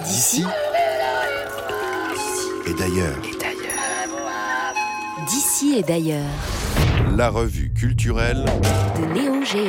D'ici et d'ailleurs. D'ici et d'ailleurs. La revue culturelle de Néo Géo.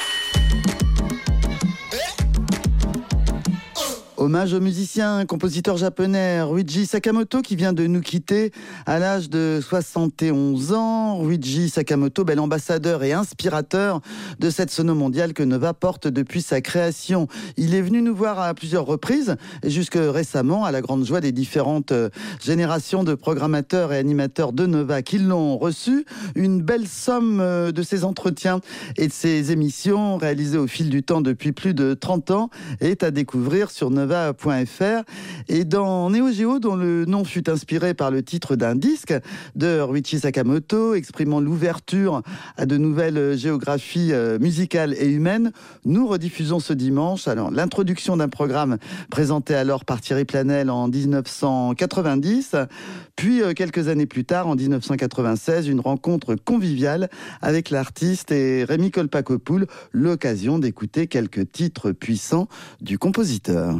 Hommage au musicien, compositeur japonais Ryuichi Sakamoto qui vient de nous quitter à l'âge de 71 ans. Ryuichi Sakamoto, bel ambassadeur et inspirateur de cette sono mondiale que Nova porte depuis sa création. Il est venu nous voir à plusieurs reprises et jusque récemment, à la grande joie des différentes générations de programmateurs et animateurs de Nova qui l'ont reçu. Une belle somme de ses entretiens et de ses émissions réalisées au fil du temps depuis plus de 30 ans est à découvrir sur Nova.fr. Et dans Néo Géo, dont le nom fut inspiré par le titre d'un disque de Ryuichi Sakamoto, exprimant l'ouverture à de nouvelles géographies musicales et humaines, nous rediffusons ce dimanche l'introduction d'un programme présenté alors par Thierry Planel en 1990, puis quelques années plus tard, en 1996, une rencontre conviviale avec l'artiste et Rémi Kolpakopoul, l'occasion d'écouter quelques titres puissants du compositeur.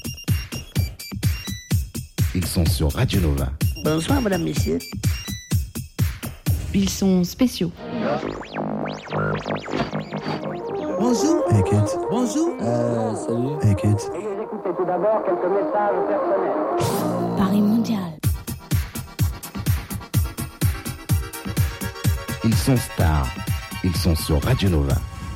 Ils sont sur Radio Nova. Bonsoir, madame, messieurs. Ils sont spéciaux. Bonjour. Hey kids. Bonjour. Salut. Hey kids. Écoutez tout d'abord quelques messages personnels. Paris mondial. Ils sont stars. Ils sont sur Radio Nova.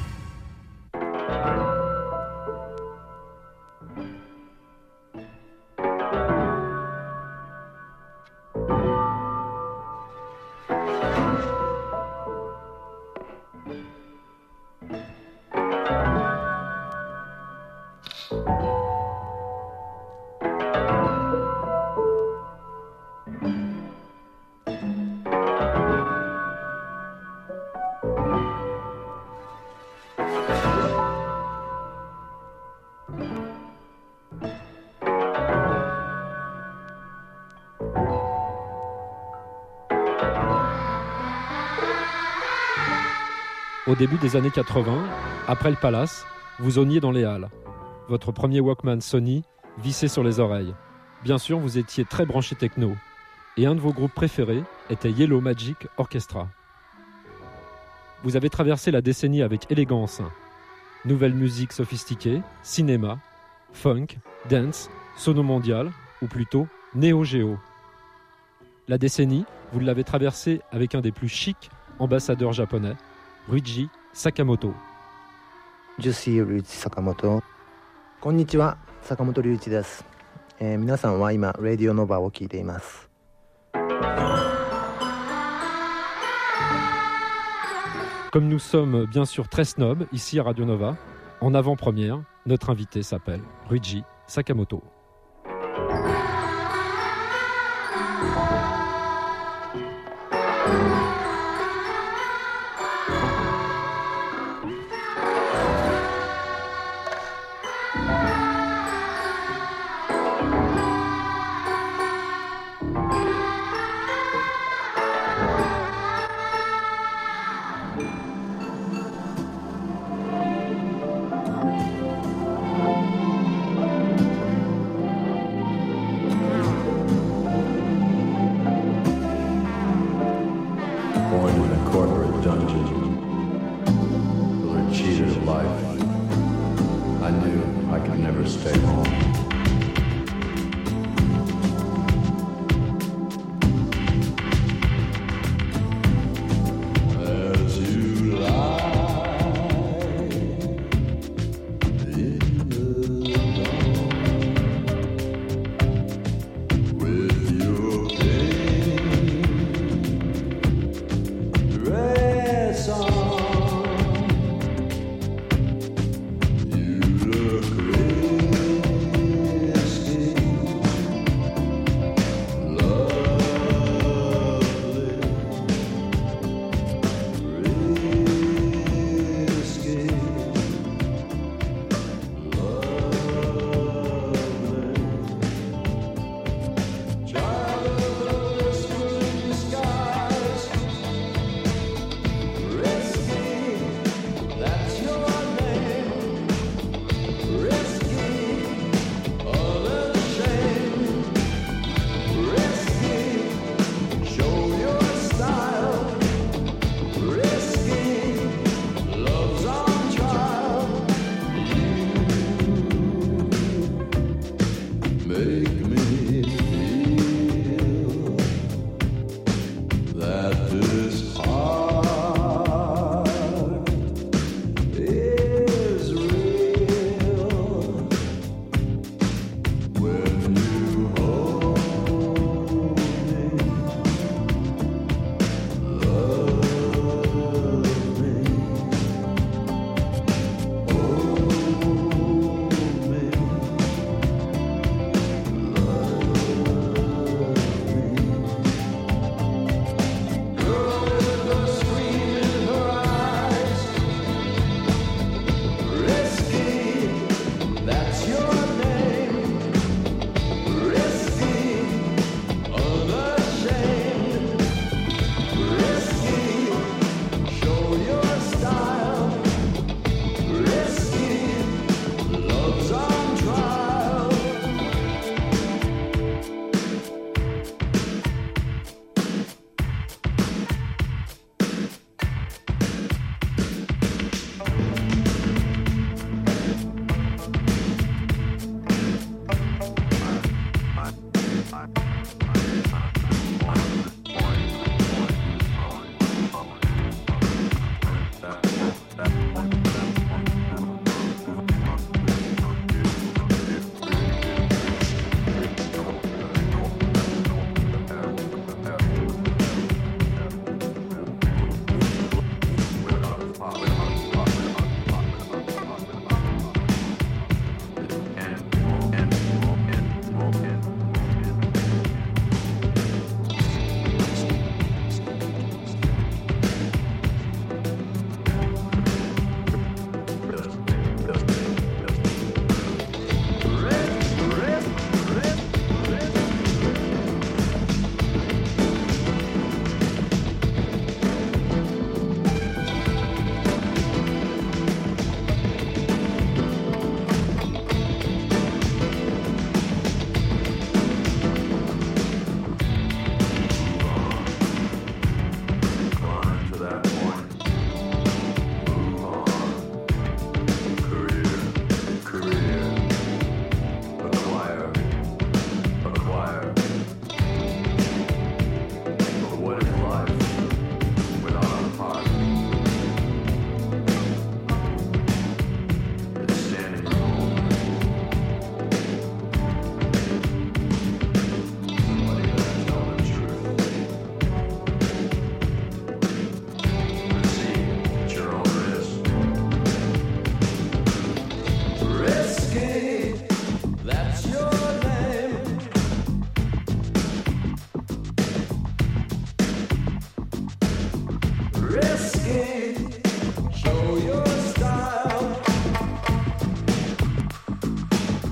Au début des années 80, après le Palace, vous zoniez dans les halles. Votre premier Walkman Sony vissé sur les oreilles. Bien sûr, vous étiez très branché techno. Et un de vos groupes préférés était Yellow Magic Orchestra. Vous avez traversé la décennie avec élégance. Nouvelle musique sophistiquée, cinéma, funk, dance, sono mondial, ou plutôt néo-géo. La décennie, vous l'avez traversée avec un des plus chics ambassadeurs japonais, Ryuichi Sakamoto. Je suis Ryuichi Sakamoto. Konnichiwa, Sakamoto Ryuichi desu. 皆さんは今、Radio Nova を聞いています。 Comme nous sommes bien sûr très snobs ici à Radio Nova, en avant-première, notre invité s'appelle Ryuichi Sakamoto.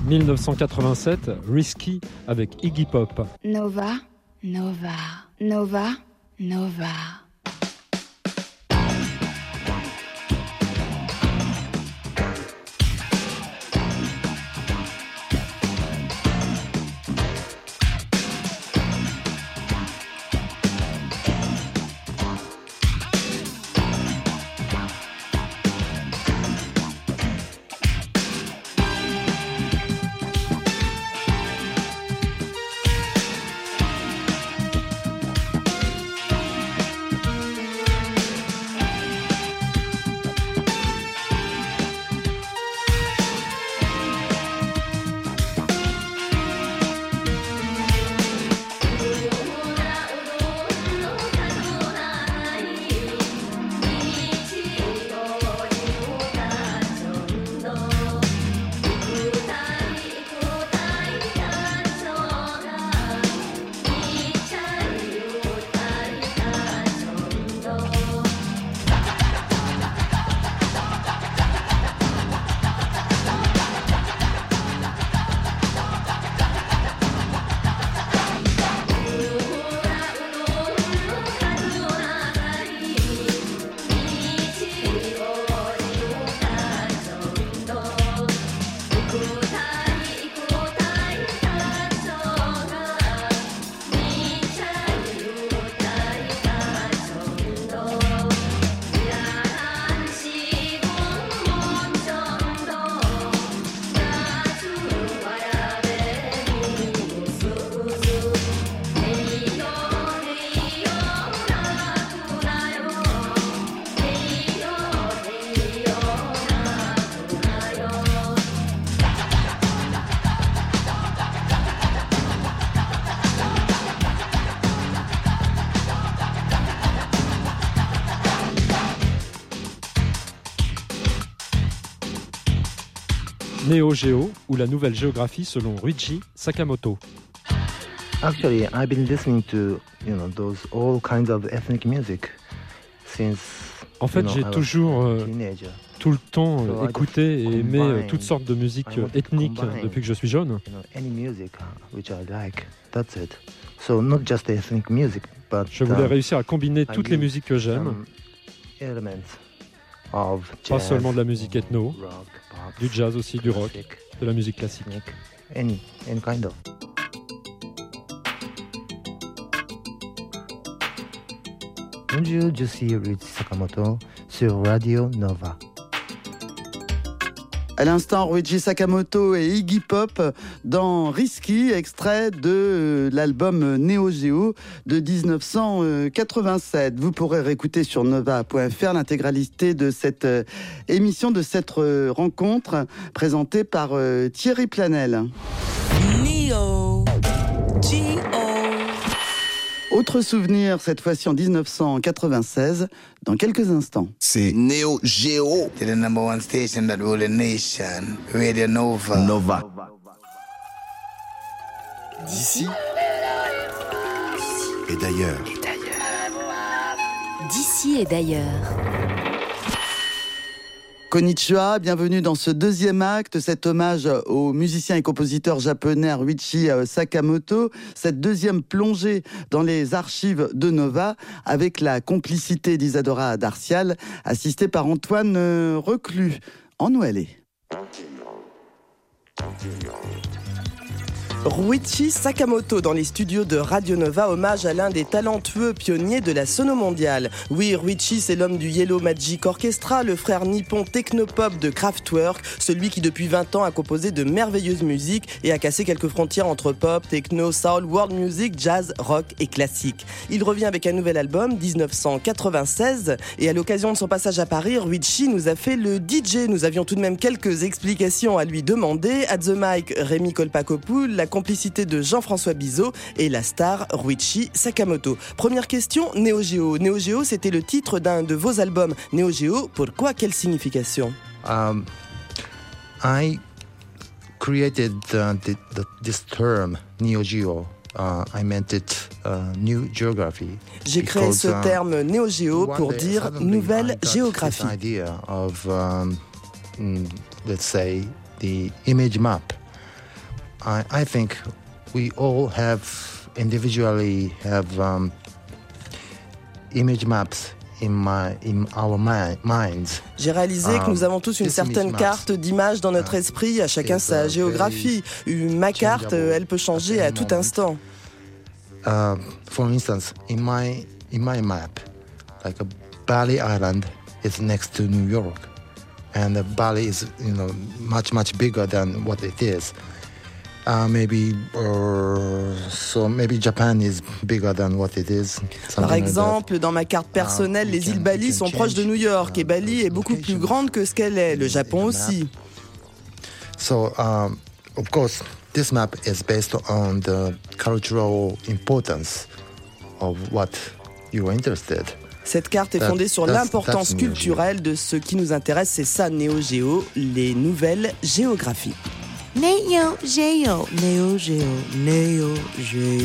1987, Risky avec Iggy Pop. Nova, Nova, Nova, Nova. Neo Geo ou la nouvelle géographie selon Ryuichi Sakamoto. Actually, I've been listening to, those all kinds of ethnic music since. En fait, j'ai toujours tout le temps écouté et aimé toutes sortes de musiques ethniques depuis que je suis jeune. Any music which I like, that's it. So not just ethnic music, but je voulais réussir à combiner toutes les musiques que j'aime. Pas seulement de la musique ethno, du jazz aussi, du rock, de la musique classique. Any kind of. Bonjour, je suis Ryuichi Sakamoto sur Radio Nova. À l'instant, Ryuichi Sakamoto et Iggy Pop dans Risky, extrait de l'album Neo Geo de 1987. Vous pourrez réécouter sur nova.fr l'intégralité de cette émission, de cette rencontre présentée par Thierry Planel. Neo Geo. Autre souvenir, cette fois-ci en 1996, dans quelques instants. C'est Neo Geo. The number one station that rule the nation, Radio Nova. Nova. D'ici et d'ailleurs. D'ici et d'ailleurs. Konnichiwa, bienvenue dans ce deuxième acte, cet hommage au musicien et compositeur japonais Ryuichi Sakamoto, cette deuxième plongée dans les archives de Nova avec la complicité d'Isadora Darcial, assistée par Antoine Reclus. En nous aller. Ryuichi Sakamoto dans les studios de Radio Nova, hommage à l'un des talentueux pionniers de la sono mondiale. Oui, Ryuichi, c'est l'homme du Yellow Magic Orchestra, le frère nippon technopop de Kraftwerk, celui qui depuis 20 ans a composé de merveilleuses musiques et a cassé quelques frontières entre pop, techno, soul, world music, jazz, rock et classique. Il revient avec un nouvel album, 1996, et à l'occasion de son passage à Paris, Ryuichi nous a fait le DJ. Nous avions tout de même quelques explications à lui demander. At the mic, Rémi Kolpakopoul, la complicité de Jean-François Bizot et la star Ryuichi Sakamoto. Première question, Neo Geo. Neo Geo, c'était le titre d'un de vos albums. Neo Geo, pourquoi? Quelle signification? I created this term, Neo Geo. I meant it new geography. J'ai créé ce terme Neo Geo pour dire nouvelle géographie. Idea of, let's say, the image map. I think we all individually have image maps in our minds. J'ai réalisé que nous avons tous une certaine carte d'image dans notre esprit, à chacun sa géographie. Ma carte, elle peut changer à tout instant. For instance, in my map, like Bali Island is next to New York, and Bali is much bigger than what it is. Maybe Japan is bigger than what it is. Par exemple, dans ma carte personnelle, les îles Bali sont proches de New York et Bali est beaucoup plus grande que ce qu'elle est. Le Japon aussi. So, of course, this map is based on the cultural importance of what you are interested. Cette carte est fondée sur l'importance culturelle de ce qui nous intéresse. C'est ça, Neo Geo, les nouvelles géographies. Neo Geo, Neo Geo, Neo Geo.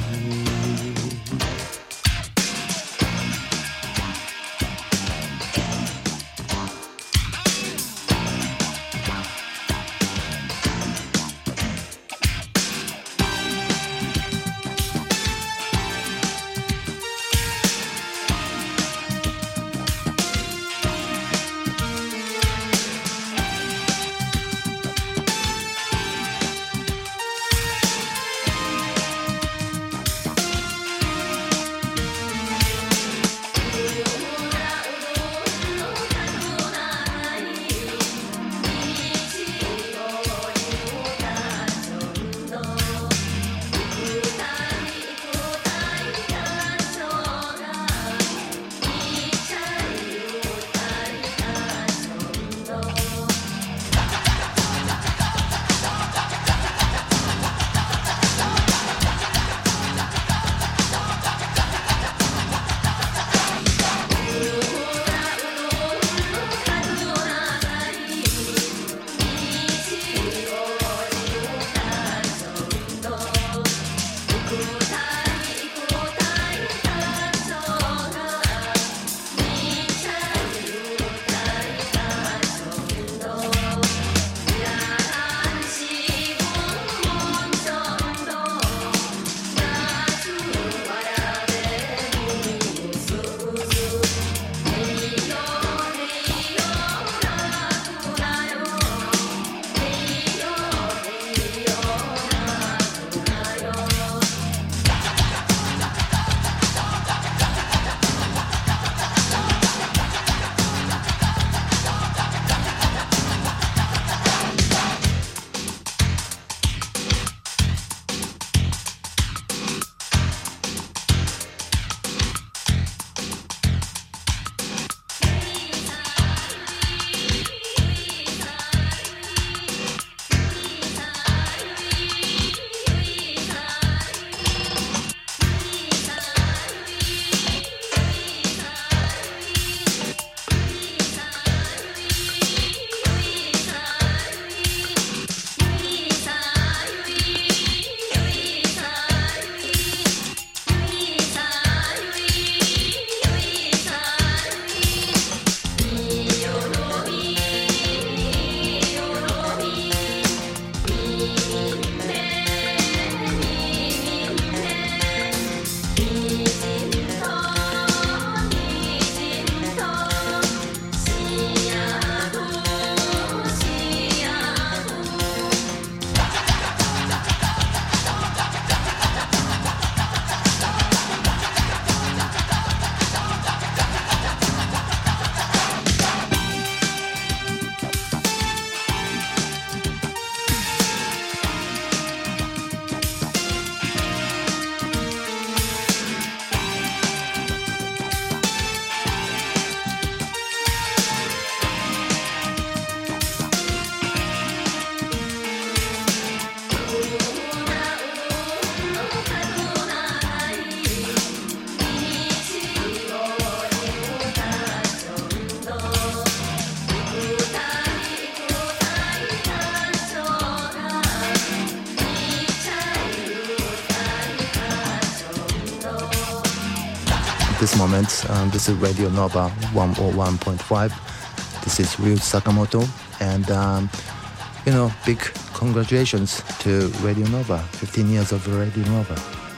this moment. This is Radio Nova 101.5. This is Ryu Sakamoto, and big congratulations to Radio Nova, 15 years of Radio Nova.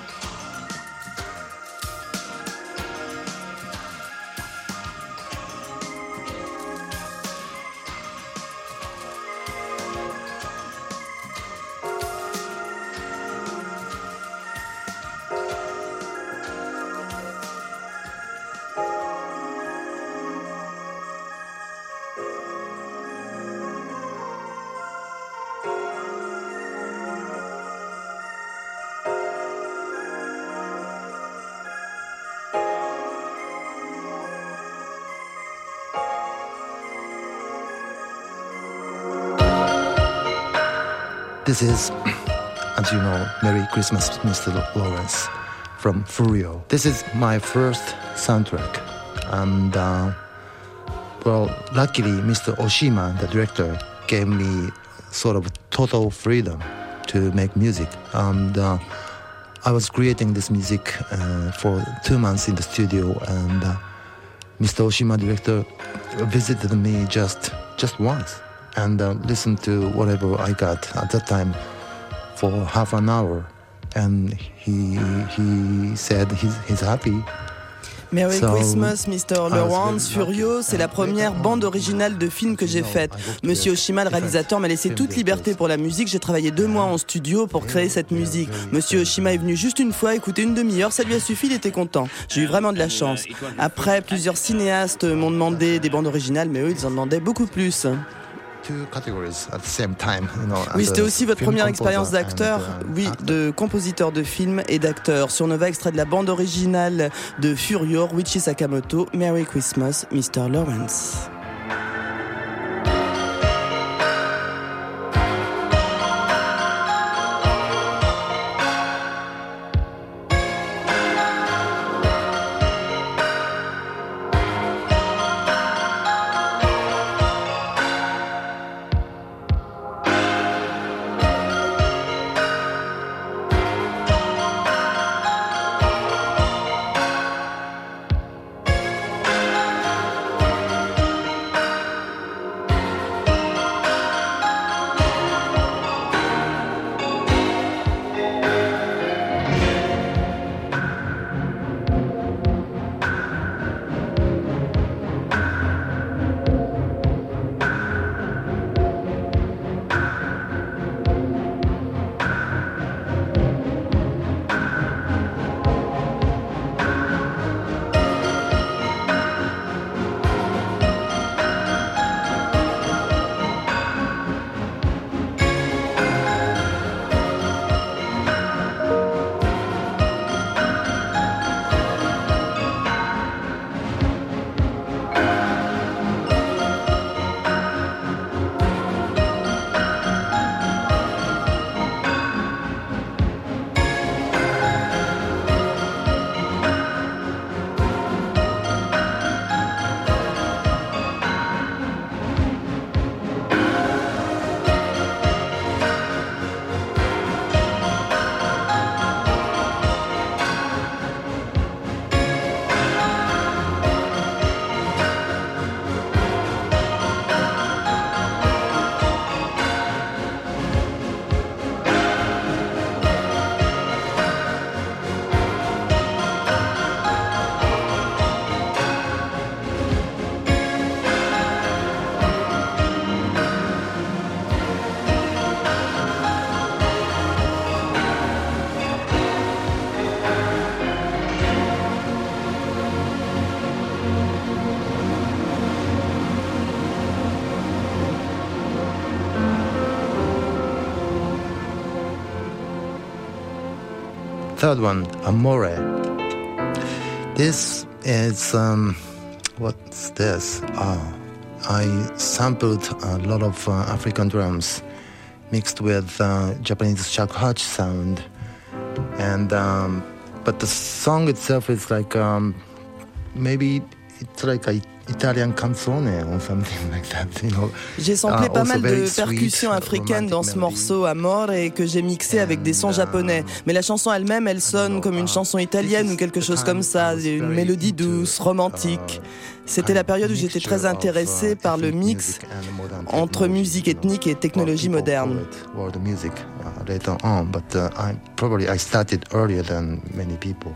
This is, as you know, Merry Christmas, Mr. Lawrence from Furio. This is my first soundtrack. And, luckily, Mr. Oshima, the director, gave me sort of total freedom to make music. And I was creating this music for 2 months in the studio, and Mr. Oshima, director, visited me just once. And listened to whatever I got at that time for half an hour, and he said he's happy. Merry Christmas, Mr. Lawrence. Furio, c'est la première bande originale de film que j'ai faite. Monsieur Oshima, le réalisateur, m'a laissé toute liberté pour la musique. J'ai travaillé 2 mois en studio pour créer cette musique. Monsieur Oshima est venu juste une fois, écouter une demi-heure, ça lui a suffi, il était content. J'ai eu vraiment de la chance. Après, plusieurs cinéastes m'ont demandé des bandes originales, mais eux, ils en demandaient beaucoup plus. Oui, c'était aussi votre première expérience d'acteur, oui, de compositeur de films et d'acteur. Sur Nova, extrait de la bande originale de Furio, Ryuichi Sakamoto, Merry Christmas, Mr. Lawrence. Third one, Amore. This is, what's this? I sampled a lot of African drums mixed with Japanese shakuhachi sound. And, but the song itself is like, maybe it's like Italian canzone or something like that, you know. J'ai samplé pas Also mal very de sweet, percussions africaines dans ce romantic morceau Amore et que j'ai mixé avec des sons japonais. Mais la chanson elle-même, elle sonne comme une chanson italienne ou quelque chose comme ça, une mélodie douce, romantique. C'était la période où j'étais très intéressé par le mix entre musique ethnique et technologie moderne. World music later on, but I started earlier than many people.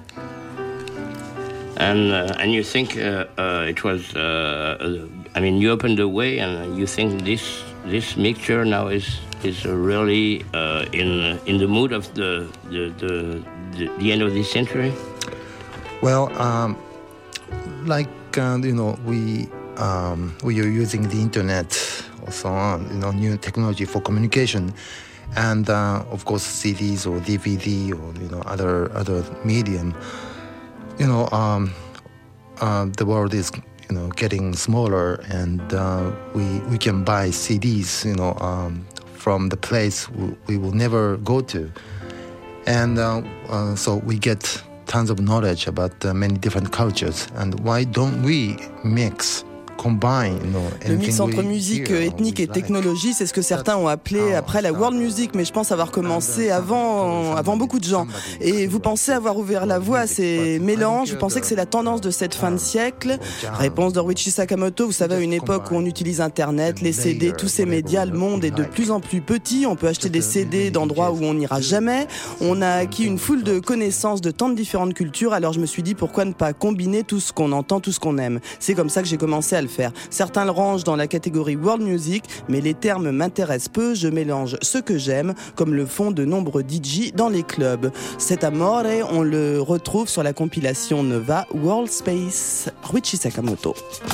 And you think it was? I mean, you opened the way, and you think this mixture now is really in the mood of the end of this century. Well, like you know, we are using the internet or so on, you know, new technology for communication, and of course CDs or DVD or you know other medium. You know, the world is, you know, getting smaller, and we can buy CDs, you know, from the place we will never go to, and so we get tons of knowledge about many different cultures. And why don't we combine, you know, le mix entre musique ethnique et technologie, c'est ce que certains ont appelé après la world music, mais je pense avoir commencé avant beaucoup de gens. Et vous pensez avoir ouvert la voie à ces mélanges, vous pensez que c'est la tendance de cette fin de siècle? Réponse de Ryuichi Sakamoto, vous savez, à une époque où on utilise Internet, les CD, tous ces médias, le monde est de plus en plus petit, on peut acheter des CD d'endroits où on n'ira jamais, on a acquis une foule de connaissances de tant de différentes cultures, alors je me suis dit pourquoi ne pas combiner tout ce qu'on entend, tout ce qu'on aime. C'est comme ça que j'ai commencé à le faire. Certains le rangent dans la catégorie world music, mais les termes m'intéressent peu, je mélange ce que j'aime, comme le font de nombreux DJ dans les clubs. Cet Amore, on le retrouve sur la compilation Nova World Space, Ryuichi Sakamoto.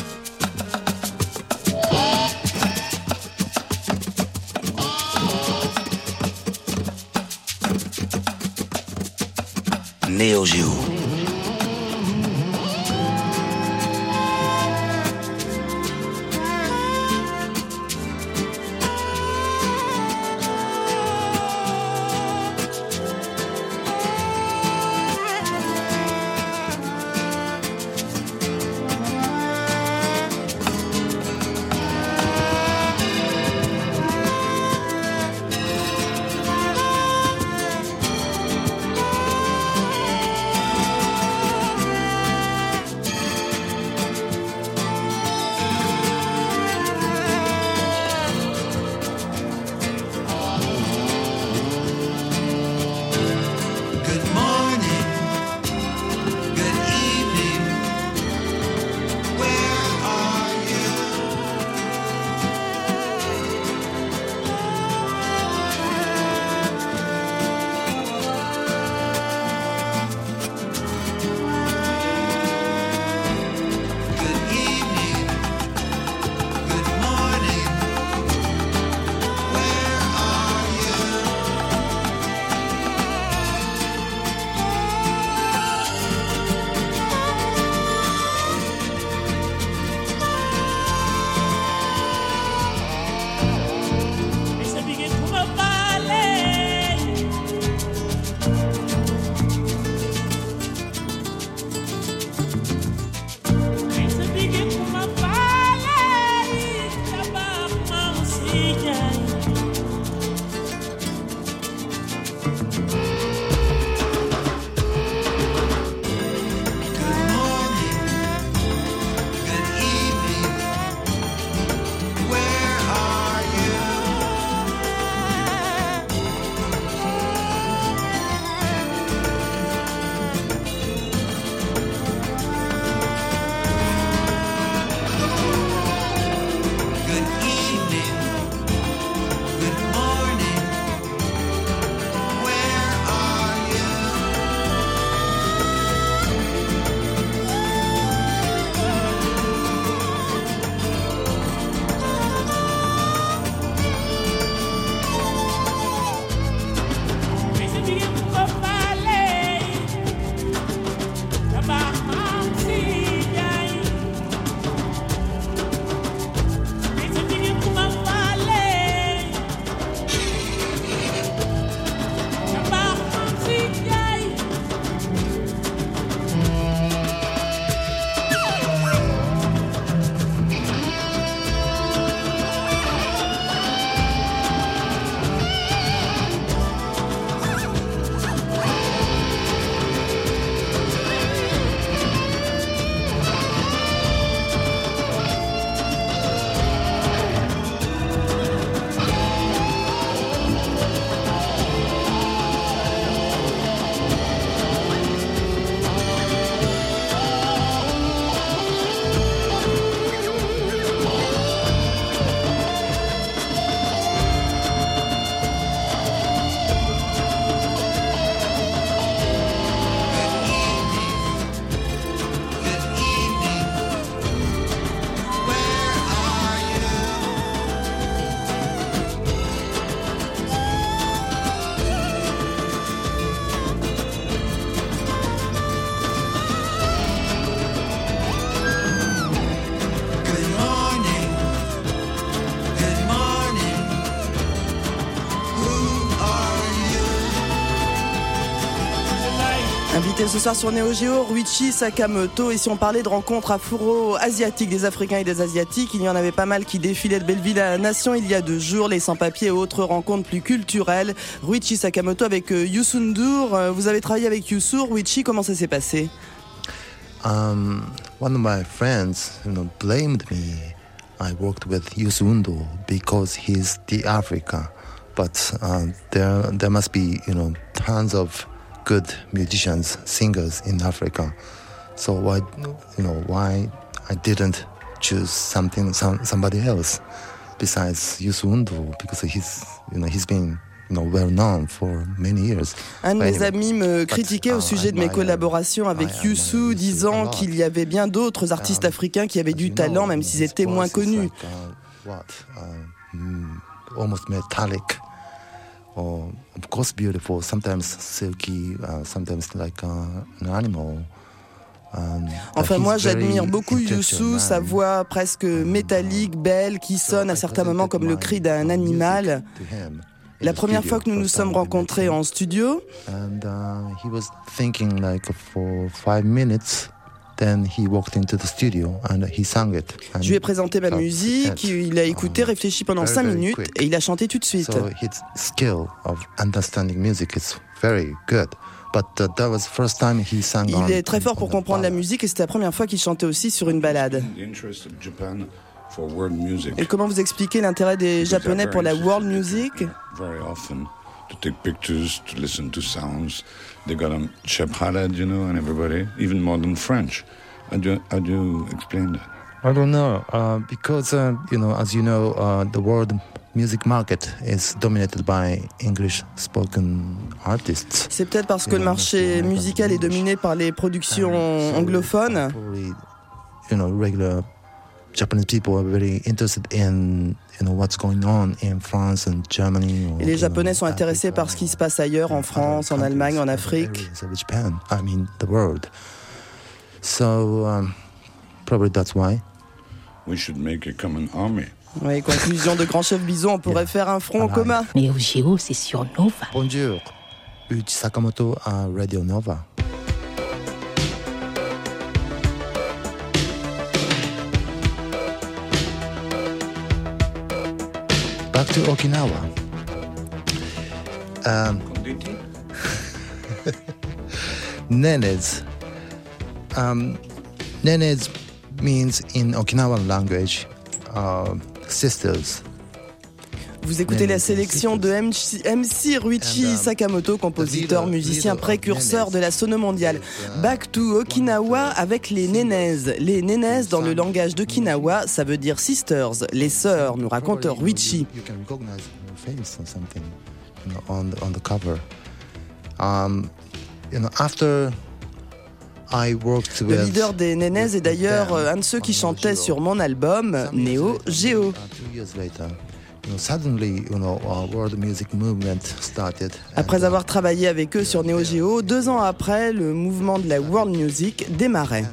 Neo Geo. Invité ce soir sur Neo Geo, Ryuichi Sakamoto. Et si on parlait de rencontres afro-asiatiques, des Africains et des Asiatiques, il y en avait pas mal qui défilaient de Belleville à la Nation il y a 2 jours, les sans-papiers et autres rencontres plus culturelles. Ryuichi Sakamoto avec Youssou N'Dour. Vous avez travaillé avec Youssou, Ryuichi, comment ça s'est passé? One of my friends, blamed me. I worked with Youssou N'Dour because he's the Africa. But there must be, tons of good musicians, singers in Africa. So why I didn't choose somebody else besides Youssou N'Dour, because he's been well known for many years. Un de mes amis me critiquait au sujet de mes collaborations avec Youssou, disant qu'il y avait bien d'autres artistes africains qui avaient du talent, même s'ils étaient moins connus. Almost metallic. Of course beautiful, sometimes silky, sometimes like an animal. Enfin, moi, j'admire beaucoup Youssou, sa voix presque métallique, belle, qui sonne à certains moments comme le cri d'un animal. La première fois que nous nous sommes rencontrés en studio, he was thinking like for 5 minutes. Then he walked into the studio and he sang it. Je lui ai présenté ma musique, il a écouté, réfléchi pendant 5 minutes et il a chanté tout de suite. So his skill of understanding music is very good. But that was the first time he sang. Il est très fort pour comprendre la musique et c'était la première fois qu'il chantait aussi sur une balade. Et comment vous expliquez l'intérêt des Japonais pour la world music? To take pictures, to listen to sounds. They got a Shephalad, and everybody, even more than French. How do you explain that? I don't know, because, as you know, the world music market is dominated by English-spoken artists. C'est peut-être parce que le marché musical est dominé par les productions anglophones. Regular Japanese people are very interested in what's going on in France and Germany. Et les Japonais sont intéressés par ce qui se passe ailleurs, en France, en Allemagne, en Afrique. Japan, the world. So probably that's why. We should make a common army. Oui, conclusion de Grand Chef Bison, on pourrait faire un front commun. Neo Geo, c'est sur Nova. Bonjour, Ryuichi Sakamoto à Radio Nova. Back to Okinawa. Nenes. Nenes means in Okinawan language sisters. Vous écoutez la sélection de MC Ryuichi Sakamoto, compositeur, musicien, précurseur de la sono mondiale. Back to Okinawa avec les Nenes. Les Nenes, dans le langage d'Okinawa, ça veut dire sisters, les sœurs, nous raconte Ryuichi. Le leader des Nenes est d'ailleurs un de ceux qui chantait sur mon album Neo Geo. Après avoir travaillé avec eux sur Neo Geo, 2 ans après, le mouvement de la world music démarrait.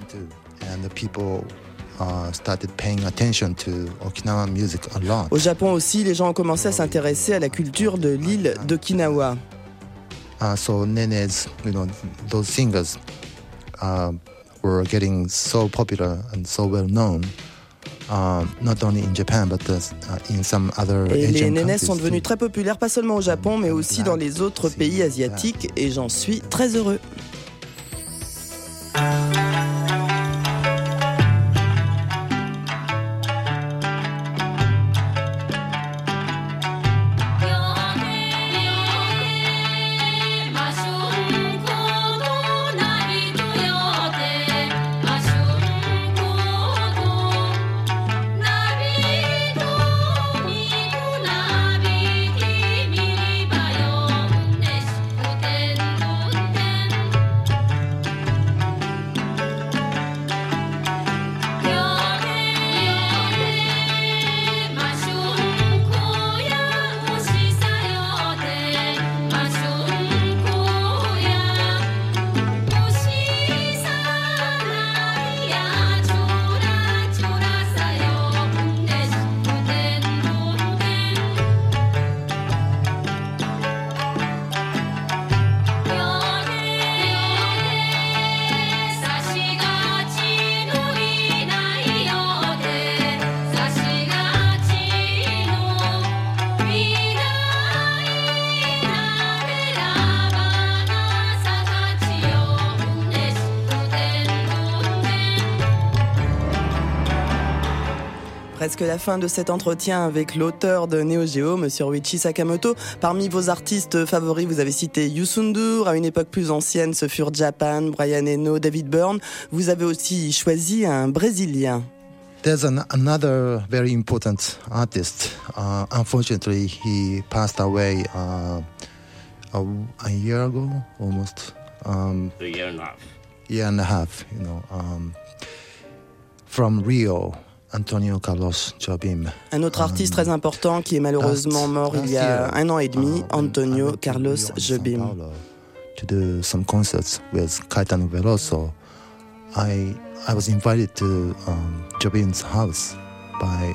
Au Japon aussi, les gens ont commencé à s'intéresser à la culture de l'île d'Okinawa. So Nenes, those singers were getting so popular and so well known. Not only in Japan, but in some other Asian countries. Et les Nenes sont devenus très populaires, pas seulement au Japon, mais aussi dans les autres pays asiatiques, et j'en suis très heureux. presque la fin de cet entretien avec l'auteur de Neo Geo, Monsieur Ryuichi Sakamoto. Parmi vos artistes favoris, vous avez cité Youssou N'Dour. À une époque plus ancienne, ce furent Japan, Brian Eno, David Byrne. Vous avez aussi choisi un Brésilien. There's another very important artist. Unfortunately, he passed away a year ago, almost. A year and a half. Year and a half, you know. From Rio, Antonio Carlos Jobim. Un autre artiste très important qui est malheureusement mort il y a 1 an et demi, Antonio Carlos Jobim. To do some concerts with Caetano Veloso. I was invited to Jobim's house by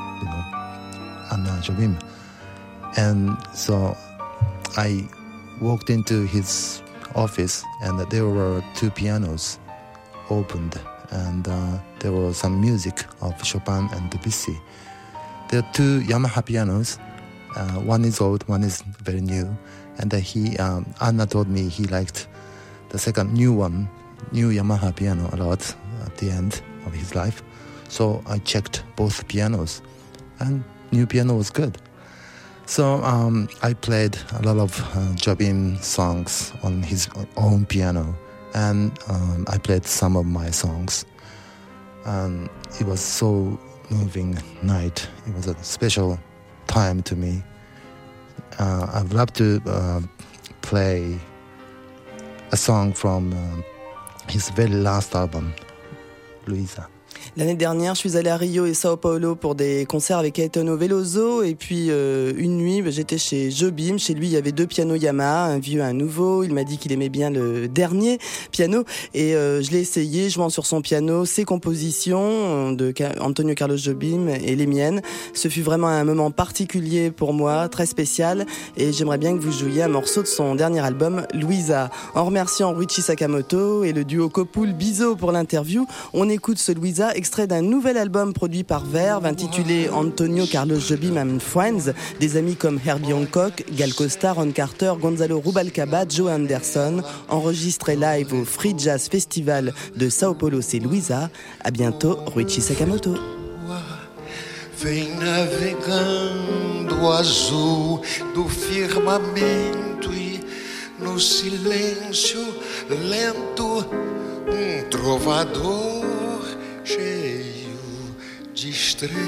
Anna Jobim, and so I walked into his office, and there were 2 pianos opened, and there was some music of Chopin and Debussy. There are 2 Yamaha pianos. One is old, one is very new, and Anna told me he liked the second new Yamaha piano a lot at the end of his life. So I checked both pianos, and new piano was good. So I played a lot of Jobim songs on his own piano, and I played some of my songs. And it was so moving night. It was a special time to me. I'd love to play a song from his very last album, Luisa. L'année dernière, je suis allée à Rio et Sao Paulo pour des concerts avec Caetano Veloso. Et puis, une nuit, j'étais chez Jobim. Chez lui, il y avait 2 pianos Yamaha, un vieux, un nouveau. Il m'a dit qu'il aimait bien le dernier piano. Et je l'ai essayé, jouant sur son piano, ses compositions de Antonio Carlos Jobim et les miennes. Ce fut vraiment un moment particulier pour moi, très spécial. Et j'aimerais bien que vous jouiez un morceau de son dernier album, Luisa. En remerciant Ryuichi Sakamoto et le duo Copoul Bizo pour l'interview, on écoute ce Luisa, extrait d'un nouvel album produit par Verve intitulé Antonio Carlos Jobim and Friends. Des amis comme Herbie Hancock, Gal Costa, Ron Carter, Gonzalo Rubalcaba, Joe Anderson, enregistré live au Free Jazz Festival de Sao Paulo, c'est Luisa. À bientôt, Ryuichi Sakamoto. Vem navegando azul do firmamento e no silêncio lento trovador cheio de estrelas.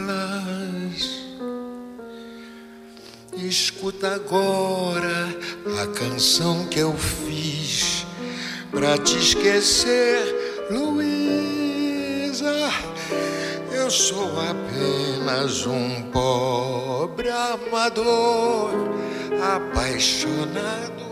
Escuta agora a canção que eu fiz pra te esquecer, Luísa. Eu sou apenas pobre amador, apaixonado,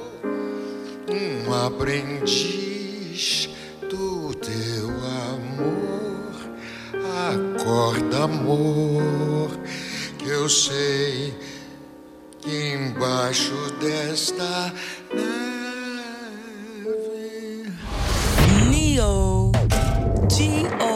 aprendiz do teu amor. Acorda, amor, que eu sei que embaixo desta neve Neo Geo.